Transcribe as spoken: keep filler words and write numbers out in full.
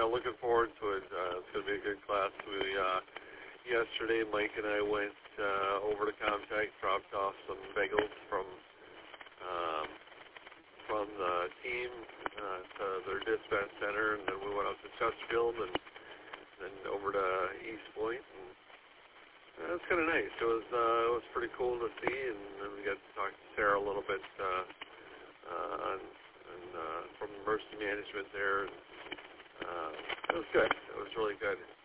yeah, looking forward to it. Uh, it's going to be a good class. We uh, yesterday, Mike and I went uh, over to Comtech, dropped off some bagels from um, from the team uh, to their dispatch center, and then we went up to Chesterfield and then over to East Point. And uh, it's kind of nice. It was uh, it was pretty cool to see, and then we got to talk to Sarah a little bit uh, uh, on, on, uh, from Mercy Management there. And, uh, it was good. It was really good.